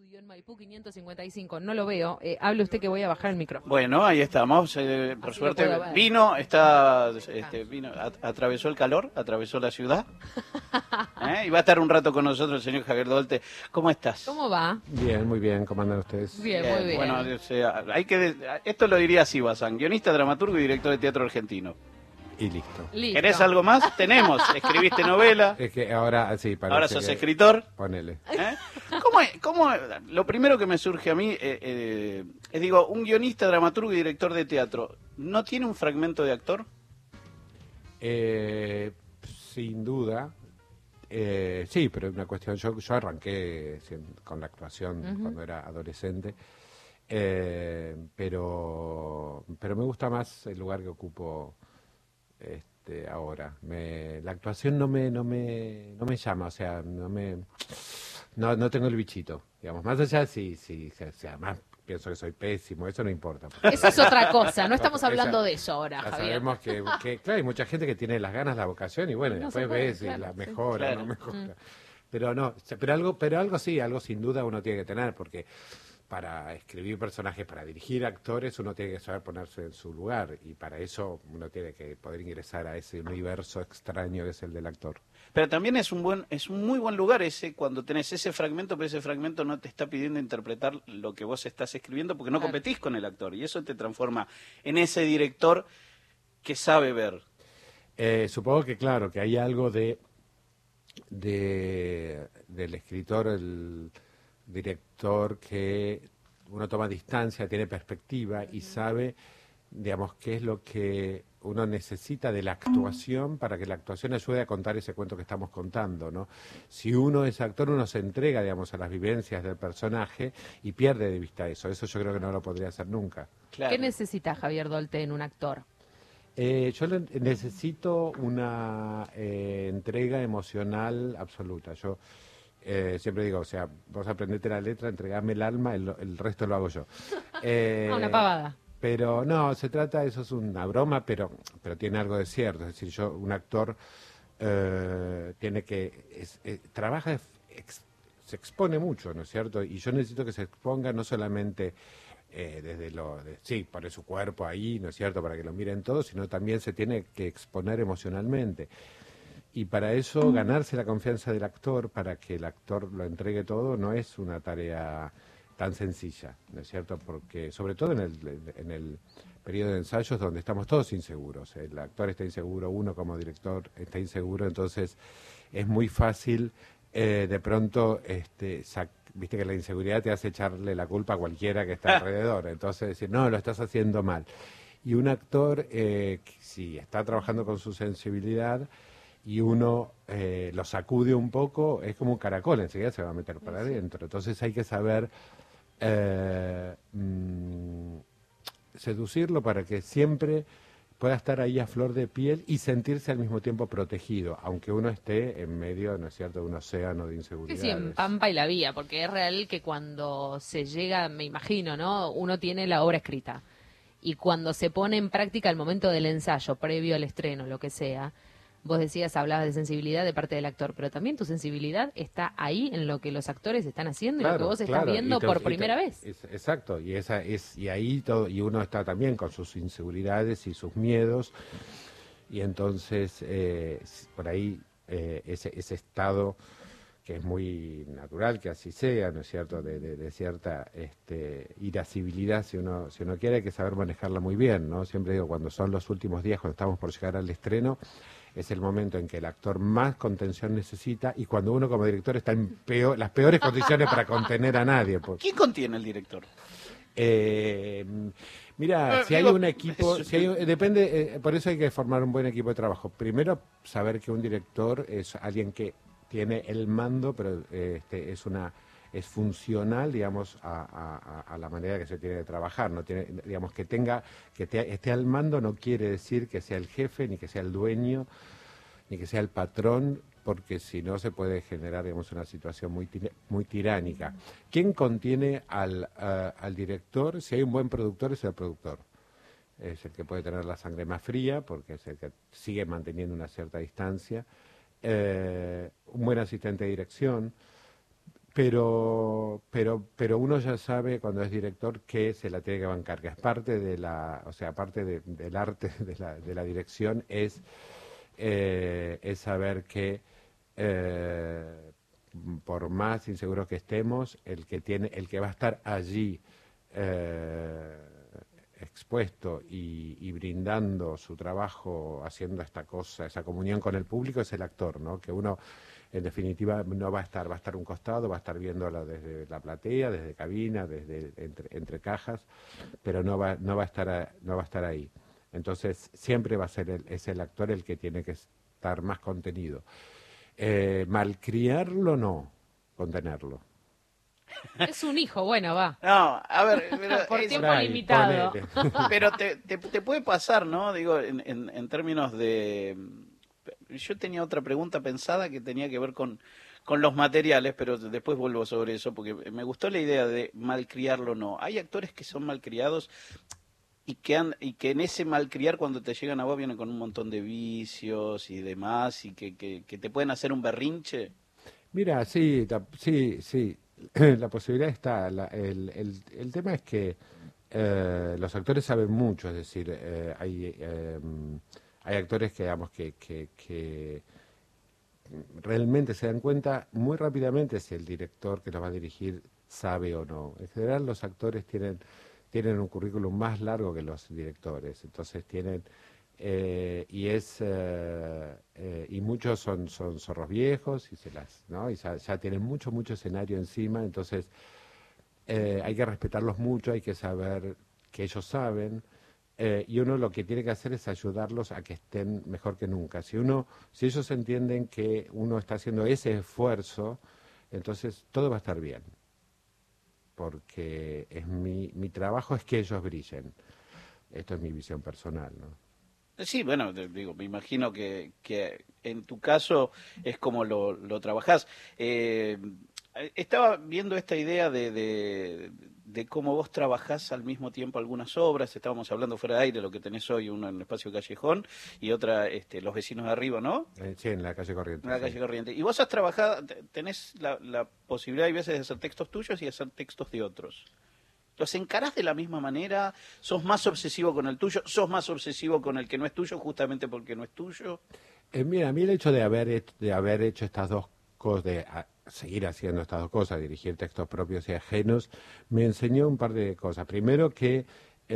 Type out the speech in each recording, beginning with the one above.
estudio en Maipú 555. No lo veo. Hable usted que voy a bajar el micrófono. Bueno, ahí estamos. Por Así suerte lo puedo ver. vino, atravesó el calor, atravesó la ciudad. Y va a estar un rato con nosotros el señor Javier Dolte. ¿Cómo estás? ¿Cómo va? Bien, muy bien. ¿Cómo andan ustedes? Bien, muy bien. Bueno, o sea, esto lo diría así, Bazán, guionista, dramaturgo y director de teatro argentino. Y listo. Listo. ¿Querés algo más? Tenemos. Escribiste novela. Es que ahora sí, parece Ahora sos que- escritor. Ponele. Lo primero que me surge a mí es, digo, un guionista, dramaturgo y director de teatro, ¿no tiene un fragmento de actor? Sin duda. Sí, pero es una cuestión. Yo arranqué con la actuación cuando era adolescente. Pero me gusta más el lugar que ocupo ahora. La actuación no me llama, o sea, no tengo el bichito, digamos. Más allá, sí, o sea, además pienso que soy pésimo, eso no importa. Eso es otra cosa. No estamos hablando de eso ahora, Ya Javier. sabemos que, claro, hay mucha gente que tiene las ganas, la vocación, y bueno, No después se puede, ves si claro, la sí. mejora, Claro. no mejora. Pero no, pero algo sí, algo sin duda uno tiene que tener, porque para escribir personajes, para dirigir actores, uno tiene que saber ponerse en su lugar, y para eso uno tiene que poder ingresar a ese universo extraño que es el del actor. Pero también es un muy buen lugar ese cuando tenés ese fragmento, pero ese fragmento no te está pidiendo interpretar lo que vos estás escribiendo porque no Claro. competís con el actor y eso te transforma en ese director que sabe ver. Supongo que claro, que hay algo del escritor, el director, que uno toma distancia, tiene perspectiva y sabe, digamos, qué es lo que uno necesita de la actuación para que la actuación ayude a contar ese cuento que estamos contando, ¿no? Si uno es actor, uno se entrega, digamos, a las vivencias del personaje y pierde de vista eso. Eso yo creo que no lo podría hacer nunca. Claro. ¿Qué necesita Javier Dolte en un actor? Necesito una entrega emocional absoluta. Yo siempre digo, o sea, vos aprendete la letra, entregame el alma, el resto lo hago yo. Una pavada. Pero no, se trata, eso es una broma, pero tiene algo de cierto. Es decir, un actor tiene que, trabaja, se expone mucho, ¿no es cierto? Y yo necesito que se exponga no solamente sí, pone su cuerpo ahí, ¿no es cierto?, para que lo miren todos, sino también se tiene que exponer emocionalmente. Y para eso, ganarse la confianza del actor, para que el actor lo entregue todo, no es una tarea tan sencilla, ¿no es cierto? Porque, sobre todo en el periodo de ensayos, donde estamos todos inseguros. El actor está inseguro, uno como director está inseguro, entonces es muy fácil de pronto, viste que la inseguridad te hace echarle la culpa a cualquiera que está alrededor. Entonces decir, no, lo estás haciendo mal. Y un actor, si está trabajando con su sensibilidad y uno lo sacude un poco, es como un caracol, enseguida se va a meter para adentro. Entonces hay que saber seducirlo para que siempre pueda estar ahí a flor de piel y sentirse al mismo tiempo protegido, aunque uno esté en medio, ¿no es cierto?, de un océano de Sí, inseguridades. sí, en Pampa y la Vía, porque es real que cuando se llega, me imagino, ¿no? Uno tiene la obra escrita. Y cuando se pone en práctica el momento del ensayo, previo al estreno, lo que sea, vos decías, hablabas de sensibilidad de parte del actor, pero también tu sensibilidad está ahí en lo que los actores están haciendo y lo que vos estás viendo por primera vez. Exacto, y ahí todo, y uno está también con sus inseguridades y sus miedos, y entonces por ahí ese estado que es muy natural que así sea, ¿no es cierto?, de cierta irascibilidad, si uno quiere, hay que saber manejarla muy bien, ¿no? Siempre digo, cuando son los últimos días, cuando estamos por llegar al estreno, es el momento en que el actor más contención necesita y cuando uno como director está en las peores condiciones para contener a nadie. ¿Quién contiene el director? Mira, si hay un equipo, depende, por eso hay que formar un buen equipo de trabajo. Primero, saber que un director es alguien que tiene el mando, pero es funcional, digamos, a la manera que se tiene que trabajar. No tiene, digamos, esté al mando no quiere decir que sea el jefe, ni que sea el dueño, ni que sea el patrón, porque si no se puede generar, digamos, una situación muy tiránica. ¿Quién contiene al director? Si hay un buen productor, es el productor. Es el que puede tener la sangre más fría, porque es el que sigue manteniendo una cierta distancia. Un buen asistente de dirección, pero uno ya sabe cuando es director que se la tiene que bancar, que es parte de la, o sea, parte del arte de la dirección es saber que por más inseguros que estemos, el que va a estar allí expuesto y brindando su trabajo, haciendo esta cosa, esa comunión con el público, es el actor, ¿no? Que uno, en definitiva, no va a estar un costado, va a estar viéndola desde la platea, desde cabina, desde entre cajas, pero no va a estar ahí. Entonces, siempre va a ser es el actor el que tiene que estar más contenido. Malcriarlo no, contenerlo. Es un hijo, bueno, va. No, a ver, pero, Por es- tiempo limitado. pero te puede pasar, ¿no? Digo, en términos de... Yo tenía otra pregunta pensada que tenía que ver con los materiales, pero después vuelvo sobre eso, porque me gustó la idea de malcriarlo o no. Hay actores que son malcriados y que en ese malcriar, cuando te llegan a vos, vienen con un montón de vicios y demás, y que te pueden hacer un berrinche. Mira, sí, sí, la posibilidad está. El tema es que los actores saben mucho, es decir, hay actores que, digamos, que realmente se dan cuenta muy rápidamente si el director que los va a dirigir sabe o no. En general, los actores tienen un currículum más largo que los directores, entonces tienen y muchos son zorros viejos y ¿no? Y ya tienen mucho escenario encima, entonces hay que respetarlos mucho, hay que saber que ellos saben, y uno lo que tiene que hacer es ayudarlos a que estén mejor que nunca. Si ellos entienden que uno está haciendo ese esfuerzo, entonces todo va a estar bien, porque mi trabajo es que ellos brillen. Esto es mi visión personal, ¿no? Sí, bueno, digo, me imagino que en tu caso es como lo trabajás. Estaba viendo esta idea de cómo vos trabajás al mismo tiempo algunas obras. Estábamos hablando fuera de aire, lo que tenés hoy, uno en el Espacio Callejón y otra, Los Vecinos de Arriba, ¿no? Sí, en la calle Corrientes. En la Sí. calle Corriente. Y vos has trabajado, tenés la posibilidad, hay veces, de hacer textos tuyos y hacer textos de otros. ¿Los encarás de la misma manera? ¿Sos más obsesivo con el tuyo? ¿Sos más obsesivo con el que no es tuyo justamente porque no es tuyo? Mira, a mí el hecho de haber hecho estas dos cosas, seguir haciendo estas dos cosas, dirigir textos propios y ajenos, me enseñó un par de cosas. Primero que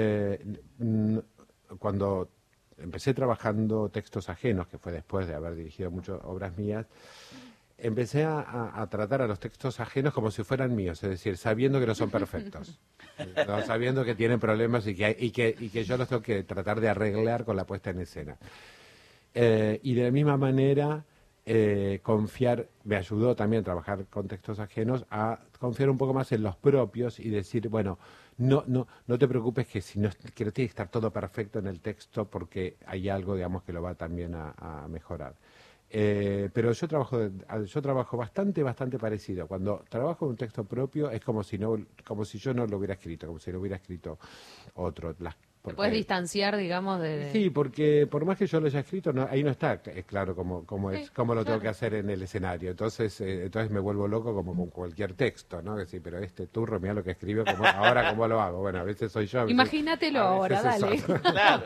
cuando empecé trabajando textos ajenos, que fue después de haber dirigido muchas obras mías, empecé a tratar a los textos ajenos como si fueran míos, es decir, sabiendo que no son perfectos, ¿no? Sabiendo que tienen problemas y que yo los tengo que tratar de arreglar con la puesta en escena. Y de la misma manera, confiar, me ayudó también trabajar con textos ajenos a confiar un poco más en los propios y decir, bueno, no te preocupes que no tiene que estar todo perfecto en el texto porque hay algo, digamos, que lo va también a mejorar. Pero yo trabajo bastante parecido. Cuando trabajo en un texto propio es como si yo no lo hubiera escrito, como si lo hubiera escrito otro. Te puedes distanciar, digamos, Sí, porque por más que yo lo haya escrito, ahí no está claro cómo Sí, lo tengo claro. que hacer en el escenario. Entonces me vuelvo loco como con cualquier texto, ¿no? Que sí, pero este turro, mira lo que escribió, ahora cómo lo hago. Bueno, a veces soy yo. Imagínatelo ahora, dale. Claro.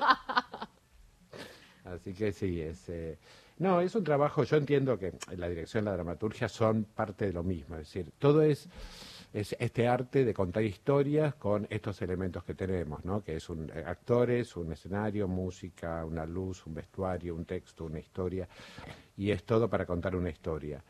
Así que sí, no, es un trabajo, yo entiendo que la dirección y la dramaturgia son parte de lo mismo, es decir, todo es este arte de contar historias con estos elementos que tenemos, ¿no? Que es actores, un escenario, música, una luz, un vestuario, un texto, una historia, y es todo para contar una historia.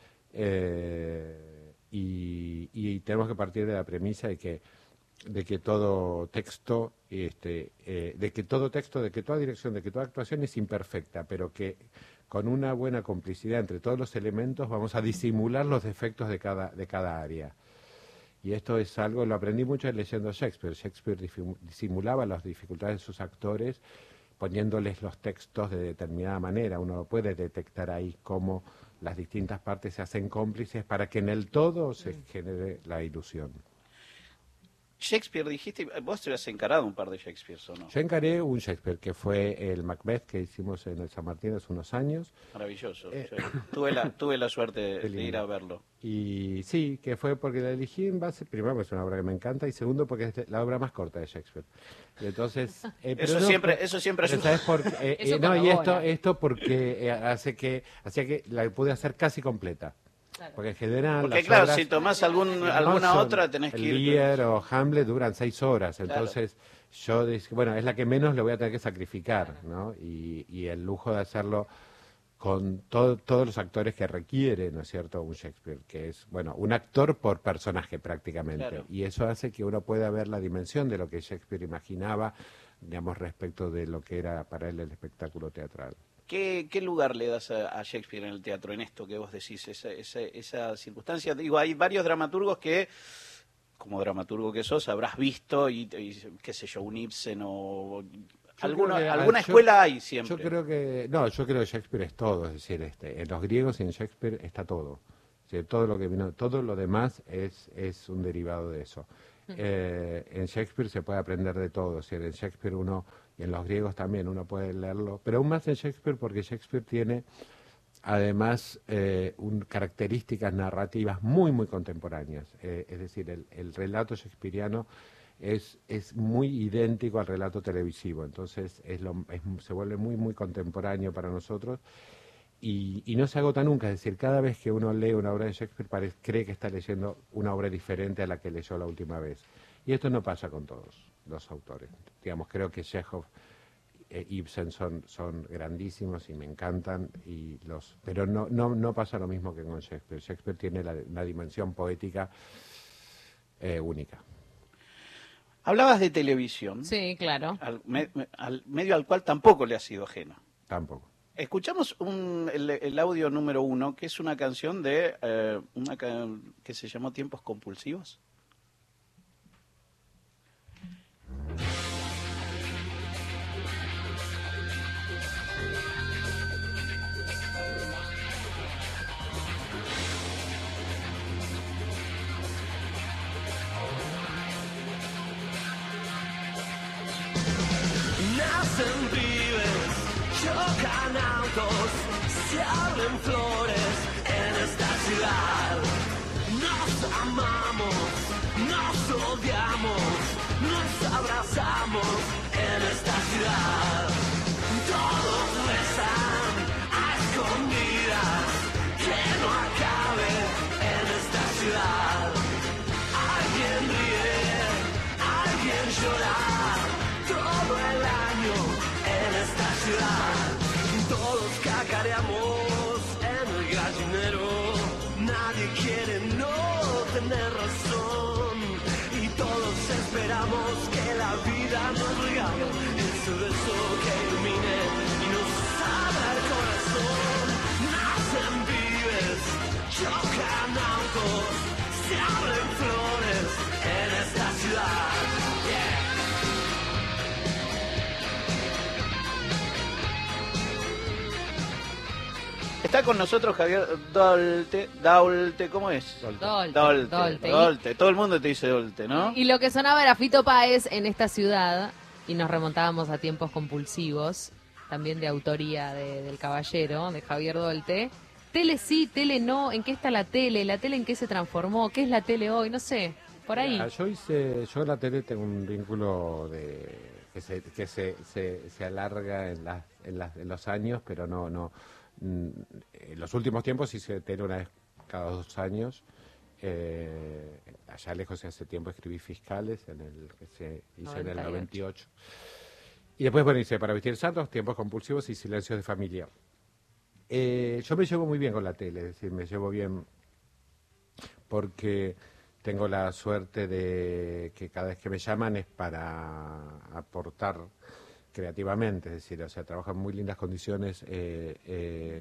Y tenemos que partir de la premisa de que todo texto, de que toda dirección, de que toda actuación es imperfecta, pero que con una buena complicidad entre todos los elementos vamos a disimular los defectos de cada área. Y esto es algo, lo aprendí mucho leyendo Shakespeare. Shakespeare disimulaba las dificultades de sus actores poniéndoles los textos de determinada manera. Uno puede detectar ahí cómo las distintas partes se hacen cómplices para que en el todo se genere la ilusión. Shakespeare, dijiste, vos te has encarado un par de Shakespeares, ¿o no? Yo encaré un Shakespeare que fue el Macbeth que hicimos en el San Martín hace unos años. Maravilloso. Sí. Tuve la suerte de ir a verlo. Y sí, que fue porque la elegí en base, primero porque es una obra que me encanta y segundo porque es la obra más corta de Shakespeare. Y entonces, eso siempre pero ¿sabes por qué? Eso No, y colabora. esto porque hacía que la pude hacer casi completa. Claro. Porque en general Porque las claro, obras si tomás alguna no son- otra tenés que ir... Lear o Hamlet duran 6 horas, Claro. entonces yo dije, bueno, es la que menos le voy a tener que sacrificar, ¿no? Y el lujo de hacerlo con todos los actores que requiere, ¿no es cierto?, un Shakespeare, que es, bueno, un actor por personaje prácticamente. Claro. Y eso hace que uno pueda ver la dimensión de lo que Shakespeare imaginaba, digamos, respecto de lo que era para él el espectáculo teatral. ¿Qué lugar le das a Shakespeare en el teatro, en esto que vos decís, esa circunstancia? Digo, hay varios dramaturgos que, como dramaturgo que sos, habrás visto, y qué sé yo, un Ibsen o... alguna escuela hay siempre. Yo creo que Shakespeare es todo, es decir, en los griegos y en Shakespeare está todo. Es decir, todo lo que vino, todo lo demás es un derivado de eso. En Shakespeare se puede aprender de todo, es decir, en Shakespeare y en los griegos también uno puede leerlo, pero aún más en Shakespeare porque Shakespeare tiene además características narrativas muy, muy contemporáneas. Es decir, el relato shakespeariano es muy idéntico al relato televisivo, entonces se vuelve muy, muy contemporáneo para nosotros y no se agota nunca, es decir, cada vez que uno lee una obra de Shakespeare cree que está leyendo una obra diferente a la que leyó la última vez. Y esto no pasa con todos los autores. Digamos, creo que Chekhov Ibsen son grandísimos y me encantan, pero no pasa lo mismo que con Shakespeare. Shakespeare tiene una dimensión poética única. Hablabas de televisión, Sí, claro. al medio al cual tampoco le has sido ajeno. Tampoco. Escuchamos el audio número 1, que es una canción de que se llamó Tiempos Compulsivos. Nacen pibes, chocan autos, se abren flores en esta ciudad. Nos amamos, nos odiamos, nos abrazamos en esta ciudad. Todos rezan a escondidas que no acabe en esta ciudad. Alguien ríe, alguien llora. Todo el año en esta ciudad, todos cacareamos en el gallinero, nadie quiere no tener razón y todos esperamos que la vida nos regale ese beso que ilumine y nos abra el corazón. Nacen pibes, chocan autos, se abren flores en esta ciudad. Está con nosotros Javier Daulte, ¿cómo es? Dolte. Dolte. Todo el mundo te dice Dolte, ¿no? Y lo que sonaba era Fito Páez en esta ciudad, y nos remontábamos a Tiempos Compulsivos, también de autoría del Caballero, de Javier Dolte. Tele sí, tele no, ¿en qué está la tele en qué se transformó? ¿Qué es la tele hoy? No sé, por ahí. Yo en la tele tengo un vínculo que se alarga en los años, pero no. En los últimos tiempos hice tele una vez cada 2 años. Allá lejos hace tiempo escribí Fiscales, en el que se hizo en el 98. Y después, bueno, hice Para Vestir Santos, Tiempos Compulsivos y Silencios de Familia. Yo me llevo muy bien con la tele, es decir, me llevo bien porque tengo la suerte de que cada vez que me llaman es para aportar creativamente, es decir, o sea, trabajo en muy lindas condiciones de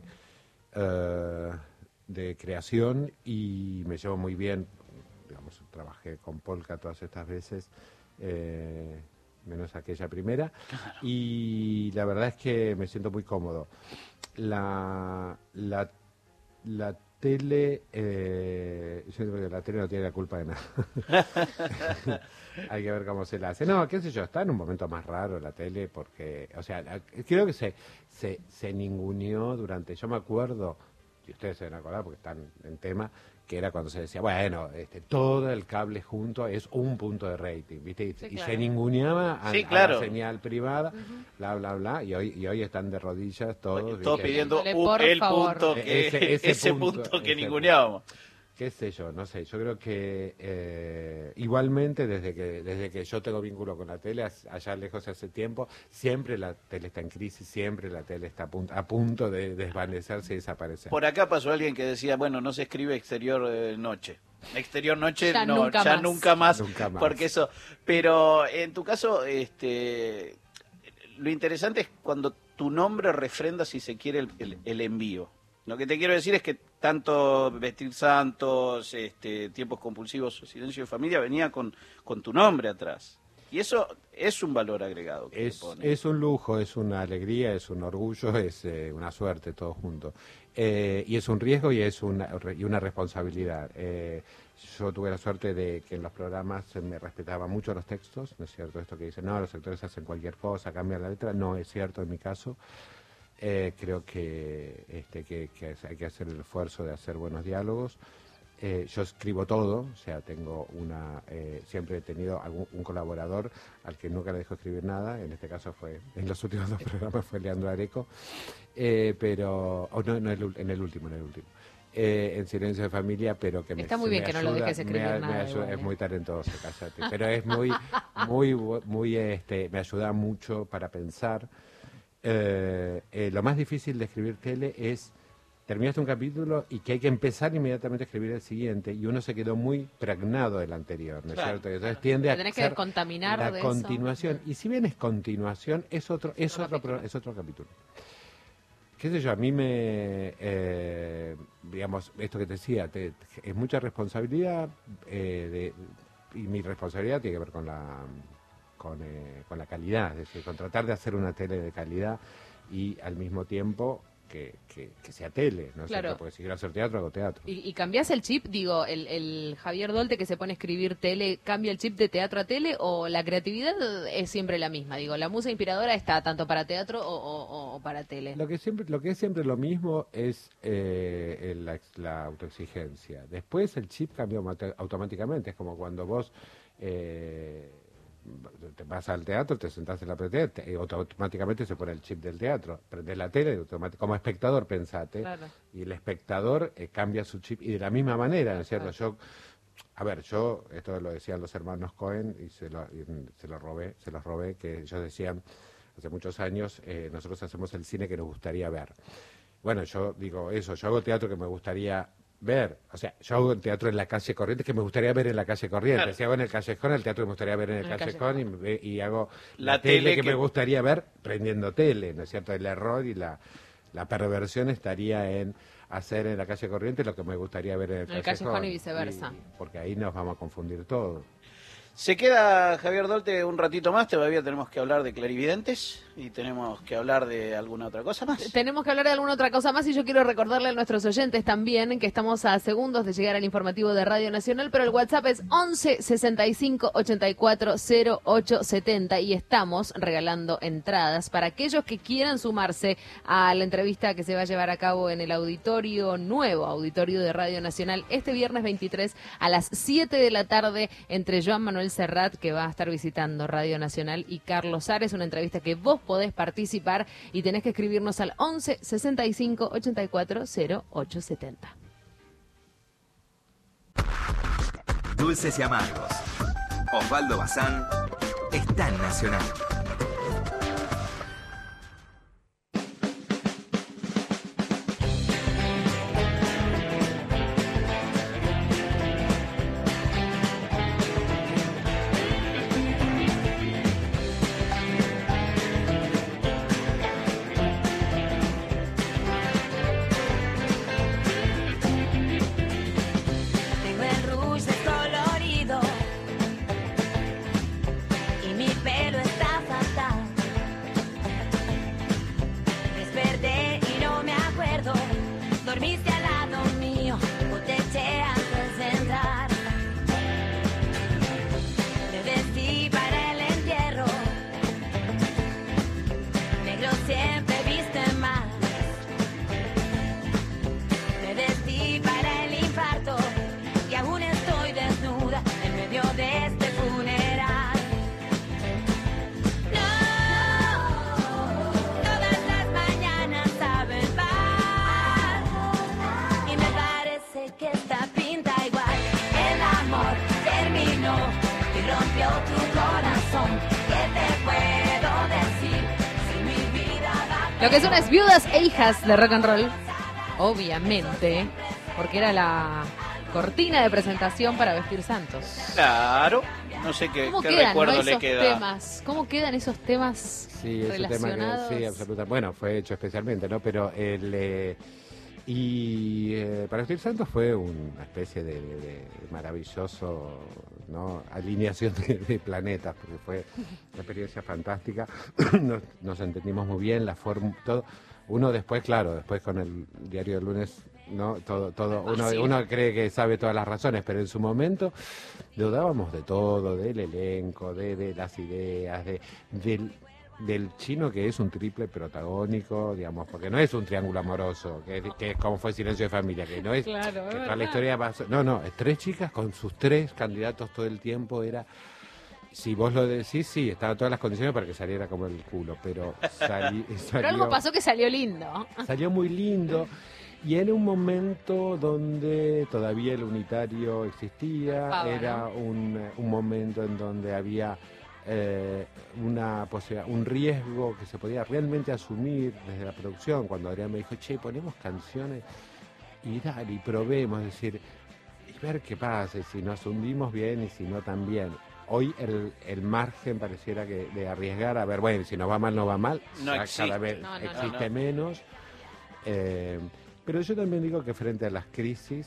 creación y me llevo muy bien, digamos, trabajé con Polka todas estas veces, menos aquella primera, y la verdad es que me siento muy cómodo. La tele, yo creo que la tele no tiene la culpa de nada. Hay que ver cómo se la hace. No, qué sé yo, está en un momento más raro la tele porque, o sea, creo que se ninguneó durante, yo me acuerdo, y ustedes se van a acordar porque están en tema, que era cuando se decía, bueno, todo el cable junto es un punto de rating, ¿viste? Y, Sí, y claro. se ninguneaba a claro. la señal privada, bla, bla, bla, y hoy están de rodillas todos. Todos ¿viste? pidiendo Por el favor. punto que ese punto que ninguneábamos. Qué sé yo, no sé, yo creo que igualmente desde que yo tengo vínculo con la tele, allá lejos hace tiempo, siempre la tele está en crisis, siempre la tele está a punto de desvanecerse y desaparecer. Por acá pasó alguien que decía, bueno, no se escribe exterior noche. Exterior noche, Ya no, nunca ya más. nunca más, Nunca más. porque eso. Pero en tu caso, lo interesante es cuando tu nombre refrenda, si se quiere, el envío. Lo que te quiero decir es que tanto Vestir Santos, Tiempos Compulsivos, Silencio de Familia, venía con tu nombre atrás. Y eso es un valor agregado que te pone. Es un lujo, es una alegría, es un orgullo, es una suerte todo junto. Y es un riesgo y es una responsabilidad. Yo tuve la suerte de que en los programas se me respetaban mucho los textos, ¿no es cierto? Esto que dicen, no, los actores hacen cualquier cosa, cambian la letra, no es cierto en mi caso. Creo que hay que hacer el esfuerzo de hacer buenos diálogos. Yo escribo todo, o sea, tengo siempre he tenido un colaborador al que nunca le dejo escribir nada, en este caso en los últimos 2 programas fue Leandro Areco, en el último. En Silencio de Familia, pero que Está muy bien que no lo dejes escribir nada, igual, es muy talentoso, cállate, pero es muy me ayuda mucho para pensar. Lo más difícil de escribir tele es terminaste un capítulo y que hay que empezar inmediatamente a escribir el siguiente y uno se quedó muy pregnado del anterior, ¿no es Claro, cierto? Y entonces tiende a Tenés que ser descontaminar la de eso. continuación. Y si bien es continuación, es otro capítulo. Qué sé yo, a mí digamos, esto que te decía, es mucha responsabilidad y mi responsabilidad tiene que ver con la calidad, es decir, con tratar de hacer una tele de calidad y al mismo tiempo que sea tele, ¿no es Claro. cierto? Porque si quiero hacer teatro, hago teatro. ¿Y cambiás el chip? Digo, el Javier Dolte que se pone a escribir tele, ¿cambia el chip de teatro a tele o la creatividad es siempre la misma? Digo, ¿la musa inspiradora está tanto para teatro o para tele? Lo que es siempre lo mismo es la autoexigencia. Después el chip cambia automáticamente. Es como cuando vos te vas al teatro, te sentás en la platea y automáticamente se pone el chip del teatro. Prendés la tele y como espectador pensate. Claro. Y el espectador cambia su chip. Y de la misma manera, ¿no es cierto? Claro. Yo, esto lo decían los hermanos Cohen y se los robé, que ellos decían hace muchos años, nosotros hacemos el cine que nos gustaría ver. Bueno, yo digo eso, yo hago teatro que me gustaría ver, o sea, yo hago teatro en la calle Corrientes que me gustaría ver en la calle Corrientes. Claro. Si hago en el Callejón, el teatro que me gustaría ver en el Callejón y hago La la tele tele que que me gustaría ver prendiendo tele, ¿no es cierto? El error y la perversión estaría en hacer en la calle Corrientes lo que me gustaría ver en el Callejón y viceversa. Porque ahí nos vamos a confundir todo. Se queda Javier Dolte un ratito más, todavía tenemos que hablar de clarividentes y tenemos que hablar de alguna otra cosa más. Tenemos que hablar de alguna otra cosa más y yo quiero recordarle a nuestros oyentes también que estamos a segundos de llegar al informativo de Radio Nacional, pero el WhatsApp es 11 65 84 08 70 y estamos regalando entradas para aquellos que quieran sumarse a la entrevista que se va a llevar a cabo en el nuevo auditorio de Radio Nacional este viernes 23 a las 7 de la tarde entre Joan Manuel Serrat, que va a estar visitando Radio Nacional, y Carlos Ares, una entrevista que vos podés participar y tenés que escribirnos al 11 65 84 08 70. Dulces y amargos. Osvaldo Bazán está en Nacional. Tengo el rouge descolorido y mi pelo está terminó y rompió tu corazón. ¿Qué te puedo decir si mi vida da Lo que son las viudas e hijas de rock and roll, obviamente, porque era la cortina de presentación para Vestir Santos. Claro, no sé qué, ¿Cómo qué quedan, recuerdo no, le esos queda. temas? ¿Cómo quedan esos temas Sí, ese tema relacionados? que sí, absolutamente. Bueno, fue hecho especialmente, ¿no? Pero para Vestir Santos fue una especie de maravilloso, ¿no? Alineación de planetas, porque fue una experiencia fantástica. Nos entendimos muy bien, la forma, todo. Uno después, claro, después con el diario del lunes, ¿no? Todo, uno cree que sabe todas las razones, pero en su momento dudábamos de todo, del elenco, de las ideas, del chino, que es un triple protagónico, digamos, porque no es un triángulo amoroso, que es como fue Silencio de Familia, que no es Claro, que es toda la verdad. historia pasó. No, es 3 chicas con sus 3 candidatos todo el tiempo, era... Si vos lo decís, sí, estaban todas las condiciones para que saliera como el culo, pero Pero algo pasó que salió lindo. salió muy lindo. Y era un momento donde todavía el unitario existía, Triunfaba, era ¿no? un momento en donde había una posibilidad, un riesgo que se podía realmente asumir desde la producción. Cuando Adrián me dijo, che, ponemos canciones y dale, y probemos, es decir, y ver qué pasa, y si nos hundimos bien y si no también. Hoy el margen pareciera que de arriesgar, a ver, bueno, si nos va mal, no va mal, No ya existe. cada vez No, existe no. menos. Pero yo también digo que frente a las crisis,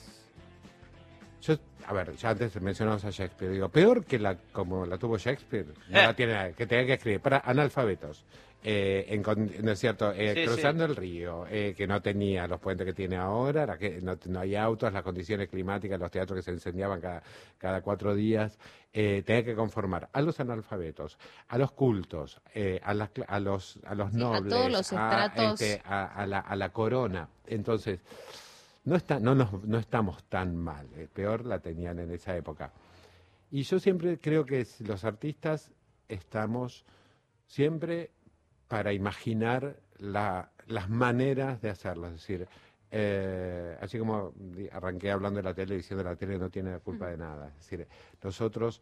a ver, ya antes mencionamos a Shakespeare, digo, peor que como la tuvo Shakespeare, no la tiene nadie, que tenga que escribir para analfabetos, no es cierto, Sí, cruzando el río, que no tenía los puentes que tiene ahora, que no hay autos, las condiciones climáticas, los teatros que se incendiaban cada 4 días, tenía que conformar a los analfabetos, a los cultos, a los nobles, todos los estratos. a la corona. Entonces, no estamos tan mal, peor la tenían en esa época. Y yo siempre creo que los artistas estamos siempre para imaginar las maneras de hacerlo. Es decir, así como arranqué hablando de la tele, diciendo que la tele no tiene la culpa de nada. Es decir, nosotros,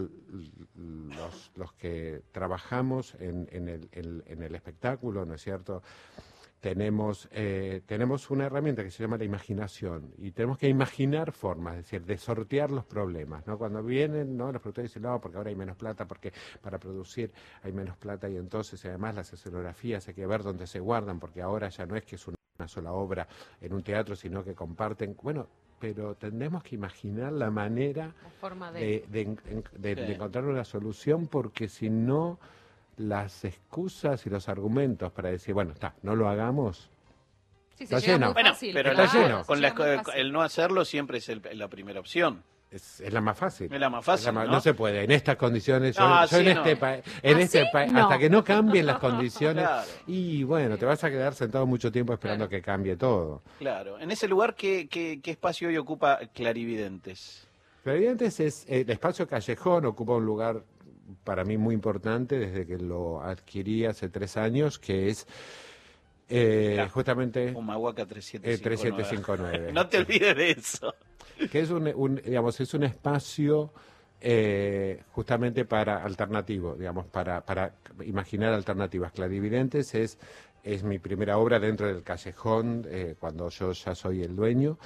los que trabajamos en el espectáculo, ¿no es cierto?, tenemos una herramienta que se llama la imaginación y tenemos que imaginar formas, es decir, de sortear los problemas, ¿no? Cuando vienen, ¿no?, los productores dicen, no, porque ahora hay menos plata, porque para producir hay menos plata y entonces además las escenografías hay que ver dónde se guardan, porque ahora ya no es que es una sola obra en un teatro, sino que comparten, bueno, pero tendremos que imaginar la manera La forma de... de encontrar una solución, porque si no, las excusas y los argumentos para decir, bueno, no lo hagamos, Sí, está se llega lleno. muy Bueno, fácil, pero está lleno. se con llega muy fácil. el no hacerlo siempre es la primera opción. es la más fácil. Es la más fácil, ¿no? No se puede, en estas condiciones, No, yo sí, en no. este país, en ¿Ah, este sí? país, No. hasta que no cambien las condiciones, Claro. y bueno, te vas a quedar sentado mucho tiempo esperando Claro. que cambie todo. Claro. En ese lugar, ¿qué espacio hoy ocupa Clarividentes? Clarividentes es, el espacio Callejón ocupa un lugar para mí muy importante desde que lo adquirí hace 3 años, que es Mirá, justamente Humahuaca 3759. 3759. No te olvides de eso. Que es digamos, es un espacio justamente para alternativo, digamos, para imaginar alternativas. Clarividentes es mi primera obra dentro del Callejón, cuando yo ya soy el dueño,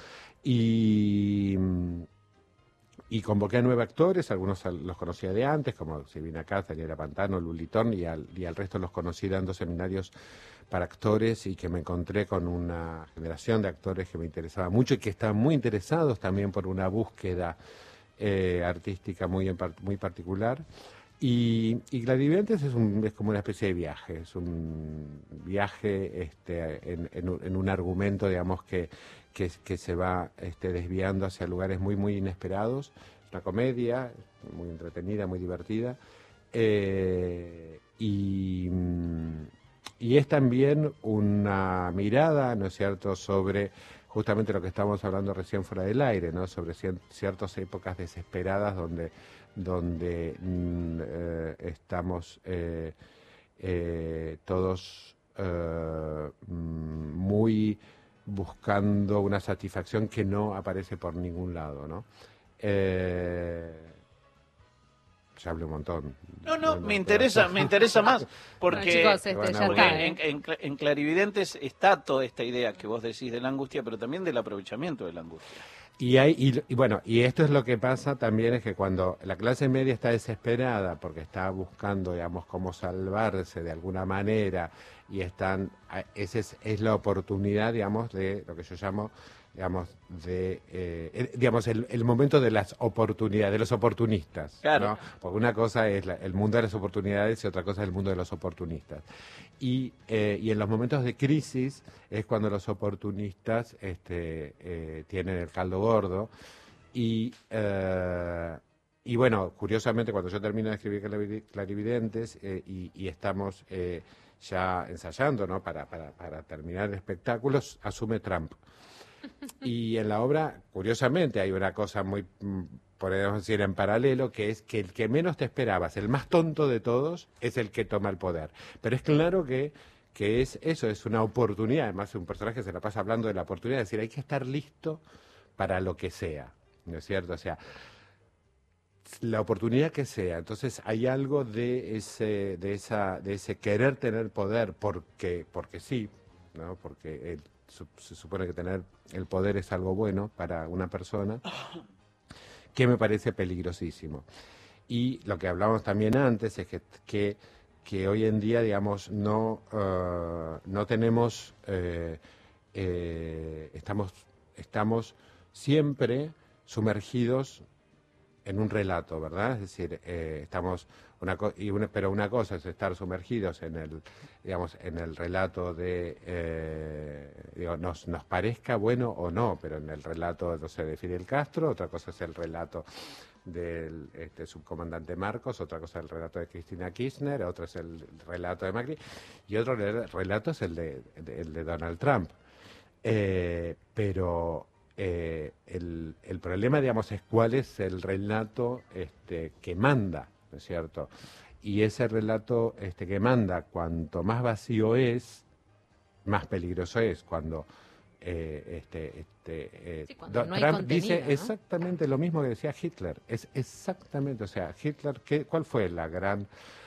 y convoqué a 9 actores, algunos los conocía de antes, como Silvina Katz, Daniela Pantano, Lulitón, y al resto los conocí dando seminarios para actores, y que me encontré con una generación de actores que me interesaba mucho y que estaban muy interesados también por una búsqueda artística muy particular. Y Clarividentes es como una especie de viaje, es un viaje en un argumento, digamos, que se va desviando hacia lugares muy, muy inesperados. Es una comedia muy entretenida, muy divertida, y es también una mirada, ¿no es cierto?, sobre justamente lo que estábamos hablando recién fuera del aire, ¿no?, sobre ciertas épocas desesperadas donde estamos todos muy buscando una satisfacción que no aparece por ningún lado, ¿no? ya hablé un montón. No, me interesa más, porque, Bueno, chicos, ya porque está, ¿eh? en Clarividentes está toda esta idea que vos decís de la angustia, pero también del aprovechamiento de la angustia. Y bueno, y esto es lo que pasa también, es que cuando la clase media está desesperada porque está buscando, digamos, cómo salvarse de alguna manera, y esa es la oportunidad, digamos, de lo que yo llamo, digamos, el momento de las oportunidades, de los oportunistas, Claro. ¿no? Porque una cosa es el mundo de las oportunidades y otra cosa es el mundo de los oportunistas. Y en los momentos de crisis es cuando los oportunistas tienen el caldo gordo. Y bueno, curiosamente, cuando yo termino de escribir Clarividentes y estamos ya ensayando, ¿no? para terminar el espectáculo, asume Trump. Y en la obra, curiosamente, hay una cosa muy, podemos decir, en paralelo, que es que el que menos te esperabas, el más tonto de todos, es el que toma el poder. Pero es claro que es eso, es una oportunidad. Además, un personaje se la pasa hablando de la oportunidad, es decir, hay que estar listo para lo que sea, ¿no es cierto? O sea, la oportunidad que sea. Entonces hay algo de ese querer tener poder porque sí, ¿no? Porque se supone que tener el poder es algo bueno para una persona, que me parece peligrosísimo. Y lo que hablábamos también antes es que hoy en día, digamos, no tenemos, estamos siempre sumergidos en un relato, ¿verdad? Es decir, pero una cosa es estar sumergidos en el relato nos parezca bueno o no, pero en el relato, no sé, de Fidel Castro. Otra cosa es el relato del subcomandante Marcos, otra cosa es el relato de Cristina Kirchner, otro es el relato de Macri, y otro relato es el de Donald Trump. Pero el problema, digamos, es cuál es el relato que manda, ¿no es cierto? Y ese relato que manda, cuanto más vacío es, más peligroso es. Cuando cuando no hay Trump contenido, dice ¿no? exactamente lo mismo que decía Hitler. Es exactamente, o sea, Hitler, ¿cuál fue la gran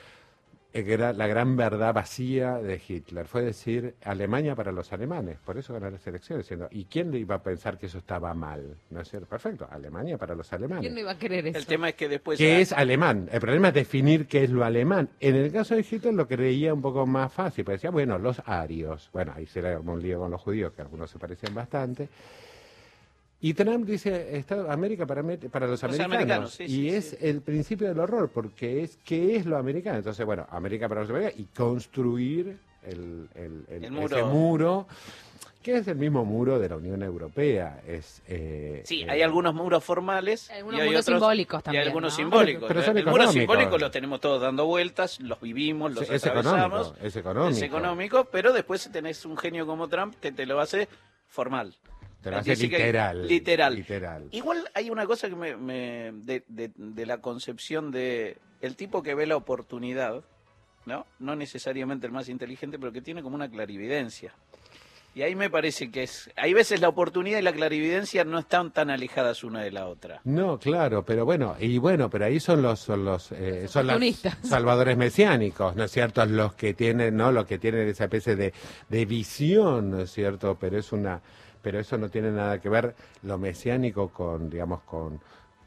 verdad vacía de Hitler? Fue decir Alemania para los alemanes. Por eso ganó las elecciones. ¿Y quién le iba a pensar que eso estaba mal? ¿No es cierto? Perfecto, Alemania para los alemanes. ¿Quién no iba a querer eso? El tema es que después... ¿Qué es alemán? El problema es definir qué es lo alemán. En el caso de Hitler lo creía un poco más fácil, porque decía, bueno, los arios. Bueno, ahí se le armó un lío con los judíos, que algunos se parecían bastante. Y Trump dice América para los americanos. Sí, y sí, es sí. el principio del horror, porque ¿qué es lo americano? Entonces, bueno, América para los americanos, y construir El muro. ese muro, que es el mismo muro de la Unión Europea. Hay algunos muros formales Algunos y hay muros otros, simbólicos y también, algunos ¿no? simbólicos. Pero son El muro económicos. simbólico los tenemos todos dando vueltas, los vivimos, los Es atravesamos. económico, es económico. Es económico, pero después tenés un genio como Trump que te lo hace formal. Te lo hace Dice que- literal. literal. Igual hay una cosa que de la concepción de el tipo que ve la oportunidad, ¿no? No necesariamente el más inteligente, pero que tiene como una clarividencia. Y ahí me parece que hay veces la oportunidad y la clarividencia no están tan alejadas una de la otra. No, claro, pero pero ahí son son los oportunistas. salvadores mesiánicos, ¿no es cierto? Los que tienen, ¿no? Los que tienen esa especie de visión, ¿no es cierto? Pero eso no tiene nada que ver lo mesiánico con, digamos, con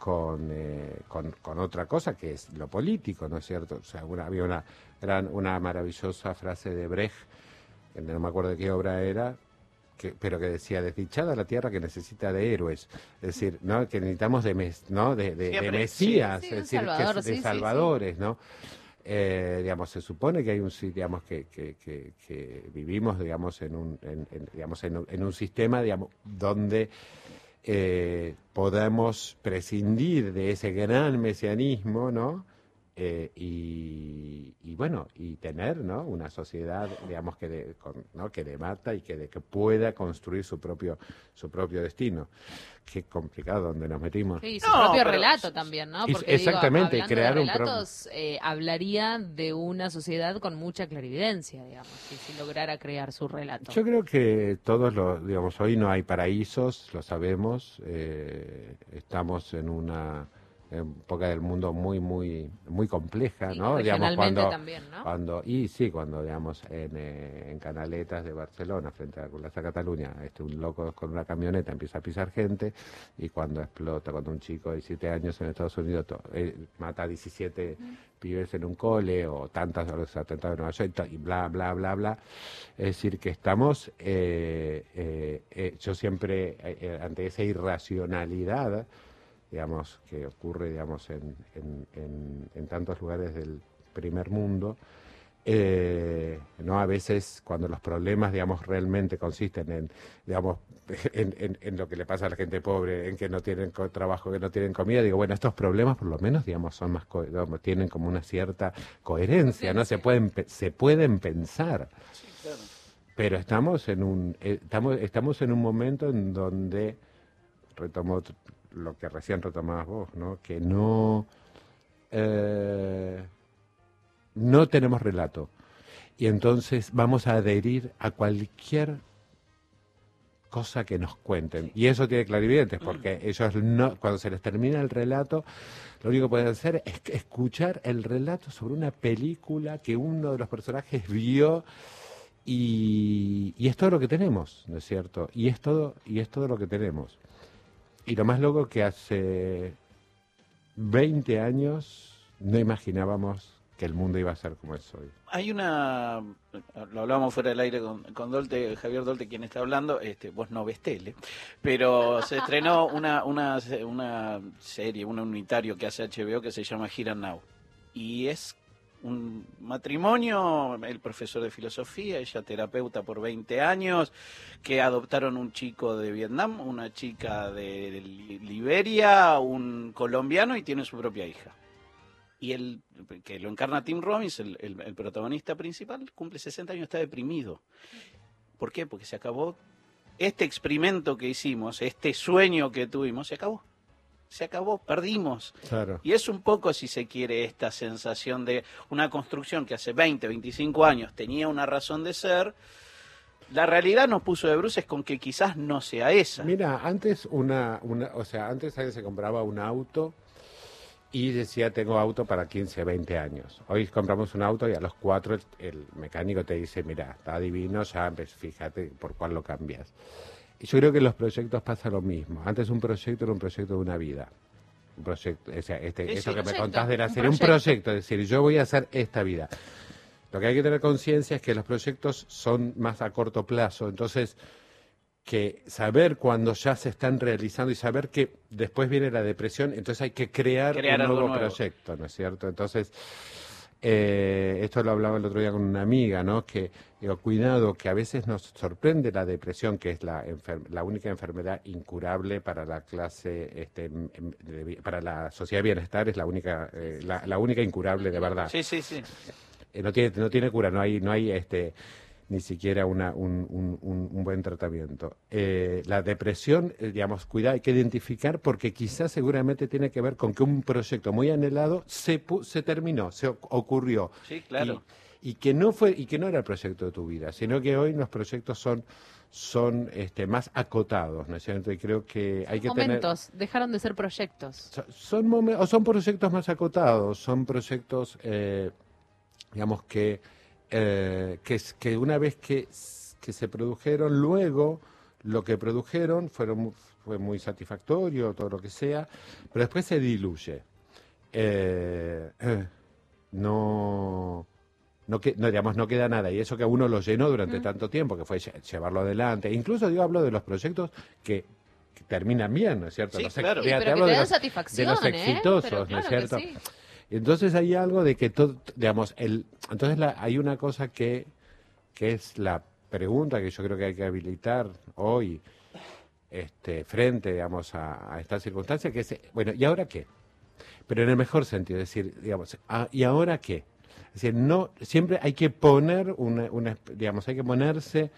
otra cosa que es lo político, ¿no es cierto? O sea, había una maravillosa frase de Brecht, que no me acuerdo de qué obra era, pero que decía: desdichada la tierra que necesita de héroes. Es decir, ¿no? Que necesitamos de Siempre, mesías, sí. es Sí, un decir, salvador, de sí, sí, salvadores, ¿no? Digamos, se supone que hay digamos, que vivimos, digamos, en un sistema, digamos, donde podamos prescindir de ese gran mesianismo, ¿no? Y bueno, y tener, ¿no? Una sociedad, digamos, ¿no? que debata y que pueda construir su propio destino. Qué complicado donde nos metimos. Sí, su No, propio pero- relato también, ¿no? Y- Porque exactamente, hablando crear de un relatos, hablaría de una sociedad con mucha clarividencia, digamos, si lograra crear su relato. Yo creo que digamos, hoy no hay paraísos, lo sabemos, estamos en época del mundo muy compleja, Sí, ¿no? regionalmente también, ¿no? Cuando digamos en Canaletas de Barcelona, frente a la Plaza Cataluña, un loco con una camioneta empieza a pisar gente, y cuando explota, cuando un chico de 17 años en Estados Unidos mata a 17 pibes en un cole, o tantas a los atentados de Nueva York, y bla, bla, bla, bla. Es decir, que estamos, yo siempre, ante esa irracionalidad, digamos, que ocurre, digamos, en tantos lugares del primer mundo, no, a veces cuando los problemas, digamos, realmente consisten en, digamos, en lo que le pasa a la gente pobre, en que no tienen trabajo, que no tienen comida, digo, bueno, estos problemas por lo menos, digamos, son más digamos, tienen como una cierta coherencia, ¿no? Se pueden pensar. Sí, claro. Pero estamos en un momento en donde, retomo lo que recién retomabas vos, ¿no? Que no tenemos relato. Y entonces vamos a adherir a cualquier cosa que nos cuenten. Y eso tiene clarividentes, porque ellos cuando se les termina el relato, lo único que pueden hacer es escuchar el relato sobre una película que uno de los personajes vio. Y es todo lo que tenemos, ¿no es cierto? Y es todo lo que tenemos. Y lo más loco que hace 20 años no imaginábamos que el mundo iba a ser como es hoy. Hay lo hablábamos fuera del aire con Dolte, Javier Dolte, quien está hablando, vos no ves tele, pero se estrenó una serie, un unitario que hace HBO que se llama Here and Now. Y es un matrimonio, el profesor de filosofía, ella terapeuta por 20 años, que adoptaron un chico de Vietnam, una chica de Liberia, un colombiano, y tienen su propia hija. Y el que lo encarna Tim Robbins, el protagonista principal, cumple 60 años, está deprimido. ¿Por qué? Porque se acabó este experimento que hicimos, este sueño que tuvimos, se acabó, perdimos. Claro. Y es un poco, si se quiere, esta sensación de una construcción que hace 20, 25 años tenía una razón de ser. La realidad nos puso de bruces con que quizás no sea esa. Mira, antes antes alguien se compraba un auto y decía, tengo auto para 15, 20 años. Hoy compramos un auto y a los 4 el mecánico te dice, mira, está divino, ya fíjate por cuál lo cambias. Y yo creo que en los proyectos pasa lo mismo. Antes un proyecto era un proyecto de una vida. Un proyecto, o sea, eso que me contás de la serie, un proyecto, es decir, yo voy a hacer esta vida. Lo que hay que tener conciencia es que los proyectos son más a corto plazo, entonces que saber cuando ya se están realizando y saber que después viene la depresión, entonces hay que crear un nuevo proyecto, ¿no es cierto? Entonces, esto lo hablaba el otro día con una amiga, ¿no? Que digo, cuidado, que a veces nos sorprende la depresión, que es la única enfermedad incurable para la clase, para la sociedad de bienestar, es la única incurable de verdad. Sí, sí, sí. No tiene cura, no hay ni siquiera un buen tratamiento. La depresión, digamos, cuidado, hay que identificar, porque quizás seguramente tiene que ver con que un proyecto muy anhelado se terminó, se ocurrió. Sí, claro. Y que no era el proyecto de tu vida, sino que hoy los proyectos son más acotados, ¿no es cierto? Y creo que hay que momentos, dejaron de ser proyectos. Son proyectos más acotados, son proyectos, digamos, que una vez que se produjeron, luego lo que produjeron fue muy satisfactorio, todo lo que sea, pero después se diluye. No queda nada, y eso que a uno lo llenó durante tanto tiempo, que fue llevarlo adelante. Incluso hablo de los proyectos que terminan bien, ¿no es cierto? Sí, Claro. Sí, pero que te dan satisfacción, de los exitosos, pero ¿no es claro cierto? que sí. Entonces hay algo de que todo, digamos, entonces hay una cosa que es la pregunta que yo creo que hay que habilitar hoy, frente, digamos, a esta circunstancia, que es, bueno, ¿y ahora qué? Pero en el mejor sentido, es decir, digamos, ¿y ahora qué? Es decir, no, siempre hay que poner hay que ponerse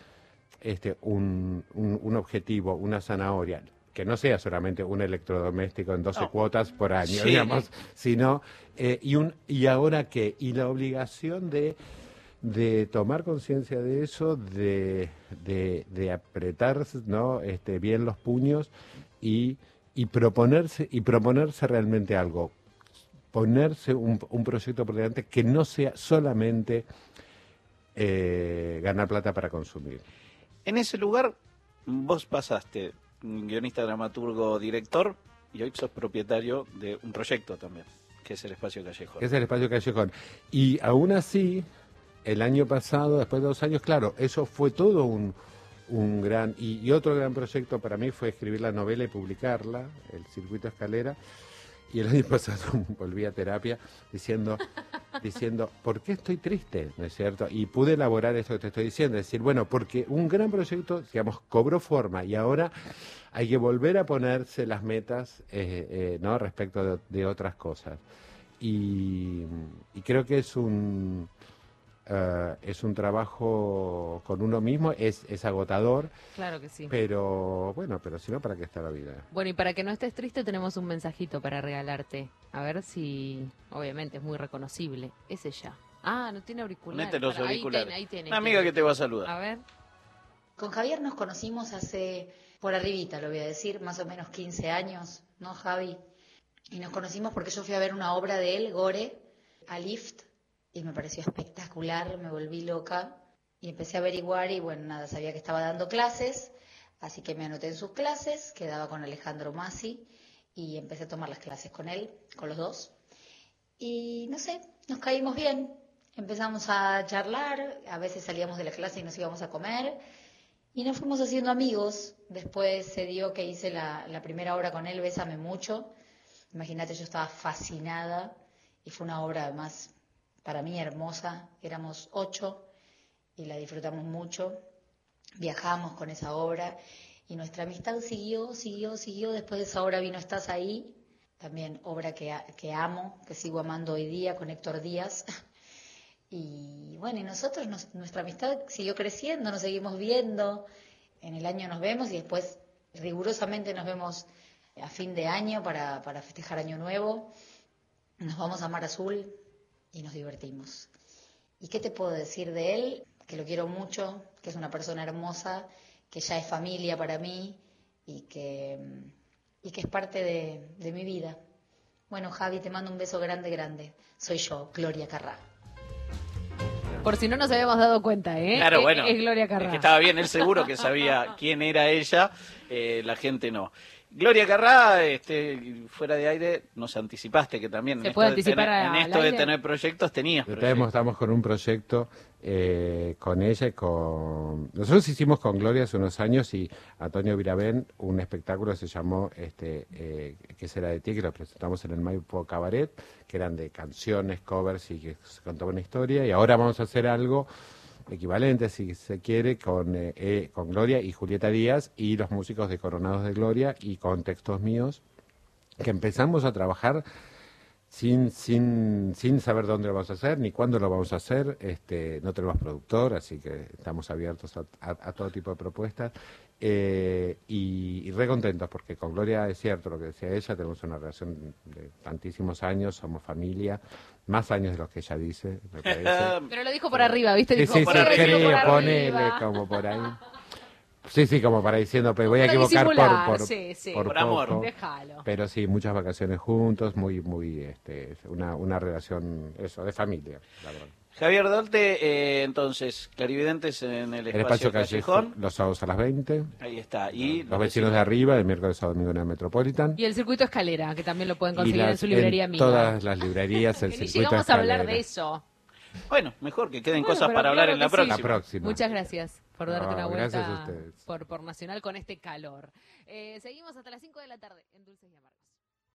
un objetivo, una zanahoria, que no sea solamente un electrodoméstico en 12 cuotas por año, Sí. digamos, sino, ¿y ahora qué? Y la obligación de tomar conciencia de eso, de apretar, ¿no? Bien los puños y y proponerse realmente algo, ponerse un proyecto por delante que no sea solamente ganar plata para consumir. En ese lugar vos pasaste guionista, dramaturgo, director, y hoy sos propietario de un proyecto también, que es el Espacio Callejón. Es el Espacio Callejón. Y aún así, el año pasado, después de 2 años, claro, eso fue todo un gran... Y otro gran proyecto para mí fue escribir la novela y publicarla, El Circuito Escalera. Y el año pasado volví a terapia diciendo, ¿por qué estoy triste? ¿No es cierto? Y pude elaborar esto que te estoy diciendo, es decir, bueno, porque un gran proyecto, digamos, cobró forma y ahora hay que volver a ponerse las metas, ¿no? Respecto de otras cosas. Y creo que es un trabajo con uno mismo, es agotador. Claro que sí. Pero bueno, pero si no, ¿para qué está la vida? Bueno, y para que no estés triste tenemos un mensajito para regalarte. A ver si, obviamente, es muy reconocible. Es ella. Ah, no tiene auriculares. Ponete los Ahí auriculares. tiene, Una amiga que te va a saludar. A ver. Con Javier nos conocimos hace, por arribita lo voy a decir, más o menos 15 años, ¿no, Javi? Y nos conocimos porque yo fui a ver una obra de él, Gore, a Lift, y me pareció espectacular, me volví loca y empecé a averiguar y bueno, nada, sabía que estaba dando clases, así que me anoté en sus clases, quedaba con Alejandro Masi y empecé a tomar las clases con él, con los dos. Y no sé, nos caímos bien, empezamos a charlar, a veces salíamos de la clase y nos íbamos a comer y nos fuimos haciendo amigos. Después se dio que hice la primera obra con él, Bésame Mucho. Imagínate, yo estaba fascinada y fue una obra además para mí hermosa. Éramos 8 y la disfrutamos mucho. Viajamos con esa obra y nuestra amistad siguió. Después de esa obra vino Estás Ahí, también obra que amo, que sigo amando hoy día, con Héctor Díaz. Y bueno, y nosotros, nuestra amistad siguió creciendo, nos seguimos viendo. En el año nos vemos y después rigurosamente nos vemos a fin de año para festejar Año Nuevo. Nos vamos a Mar Azul y nos divertimos. ¿Y qué te puedo decir de él? Que lo quiero mucho, que es una persona hermosa, que ya es familia para mí y que es parte de mi vida. Bueno, Javi, te mando un beso grande, grande. Soy yo, Gloria Carrá. Por si no nos habíamos dado cuenta, ¿eh? Claro, bueno, es Gloria Carrá. es que estaba bien, él seguro que sabía quién era ella, la gente no. Gloria Carrá, fuera de aire, nos anticipaste que también ¿Se puede anticipar en esto al de aire? tener proyectos tenías proyectos. Estamos con un proyecto con ella y con... Nosotros hicimos con Gloria hace unos años y Antonio Viravén un espectáculo que se llamó ¿Qué será de ti? Que lo presentamos en el Maipo Cabaret, que eran de canciones, covers y que se contaba una historia. Y ahora vamos a hacer algo equivalente, si se quiere, con Gloria y Julieta Díaz y los músicos de Coronados de Gloria y con textos míos, que empezamos a trabajar sin saber dónde lo vamos a hacer ni cuándo lo vamos a hacer. No tenemos productor, así que estamos abiertos a todo tipo de propuestas y re contentos porque con Gloria es cierto lo que decía ella, tenemos una relación de tantísimos años, somos familia, más años de los que ella dice, me parece. Pero lo dijo por arriba, ¿viste? Sí, Dijo, sí, por sí, arriba, creo, por ponele arriba. como por ahí. Sí, como para diciendo, pero voy a Para equivocar disimular, por sí. Por amor. poco. Déjalo. Pero sí, muchas vacaciones juntos, muy una relación, eso, de familia, la verdad. Javier Dolte, entonces, clarividentes en el Espacio Callejón. Los sábados a las 20. Ahí está. Y Los vecinos de arriba, de miércoles a domingo en el Metropolitan. Y el Circuito Escalera, que también lo pueden Y conseguir en su librería amiga. todas las librerías, el Que ni circuito llegamos a hablar Escalera. de eso. Bueno, mejor que queden Bueno, cosas pero para hablar claro en la que sí. próxima. La próxima. Muchas gracias por darte No, una gracias a vuelta ustedes. por Nacional con este calor. Seguimos hasta las 5 de la tarde en Dulces y Amargos.